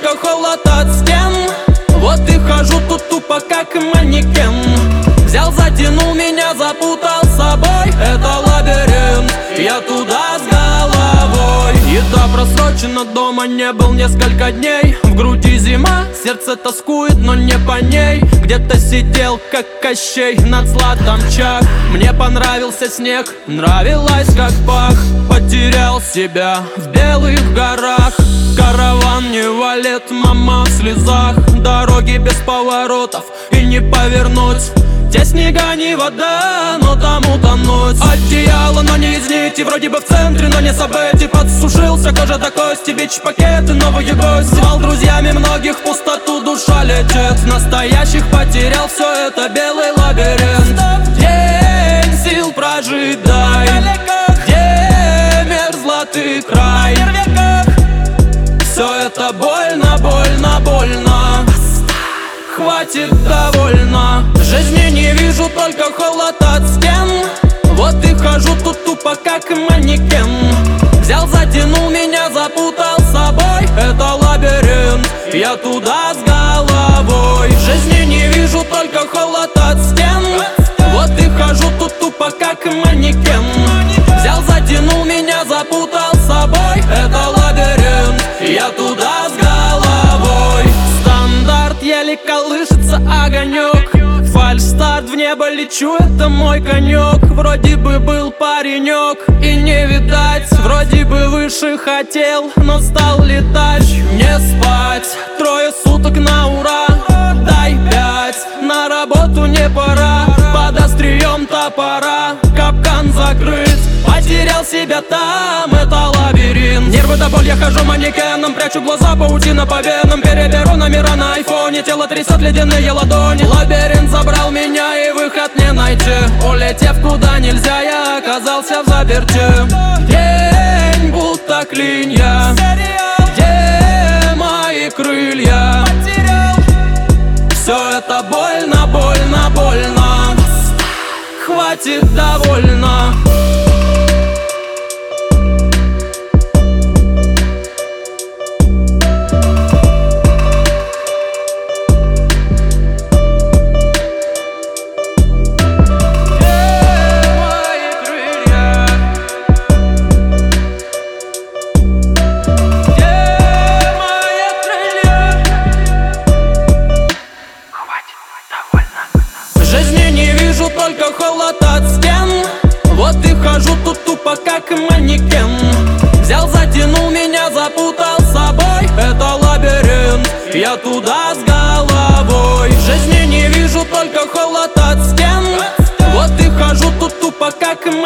только холод от стен. Вот и хожу тут тупо как манекен. Взял, затянул меня, запутал с собой. Это лабиринт, я туда с головой. Еда просрочена, дома не был несколько дней. В груди зима, сердце тоскует, но не по ней. Где-то сидел, как Кощей, над златом чах. Мне понравился снег, нравилось, как пах. Потерял себя в белых горах. Караван не валит, мама в слезах. Дороги без поворотов и не повернуть. Здесь ни снега, ни вода, но там утонуть. Одеяло, но не из нити, вроде бы в центре, но не событий. Подсушился, кожа до кости, бич-пакеты, новые гости. Звал друзьями многих, в пустоту душа летит. Настоящих потерял, все это белый лабиринт. День сил прожить дай, где мерзлоты край. Все это больно, больно, больно. Хватит, довольно. Жизни не вижу, только холод от стен. Вот и хожу тут тупо как манекен. Взял, затянул меня, запутал с собой. Это лабиринт, я туда с головой. Жизни не вижу, только холод от стен. Вот и хожу тут тупо как манекен. Взял, затянул меня, запутал с собой. Это лабиринт, я туда с головой. Стандарт, еле колышется огонек. Фальстарт, в небо лечу, это мой конек. Вроде бы был паренек и не видать. Вроде бы выше хотел, но стал летать. Не спать, 3 суток на ура. Дай 5, на работу не пора. Под острием топора капкан закрыт. Потерял себя там, это лабиринт. Нервы до боли, я хожу манекеном. Прячу глаза, паутина по венам. Переберу номера на айфоне. Тело трясет ледяные ладони. Лабиринт забрал меня и выход не найти. Улетев куда нельзя, я оказался в заперти. День будто клинья. Где мои крылья? Все это больно, больно, больно. Хватит, довольно. Жизни не вижу, только холод от стен. Вот и хожу тут тупо как манекен. Взял, затянул меня, запутал с собой. Это лабиринт, я туда с головой. Жизни не вижу, только холод от стен. Вот и хожу тут тупо как манекен.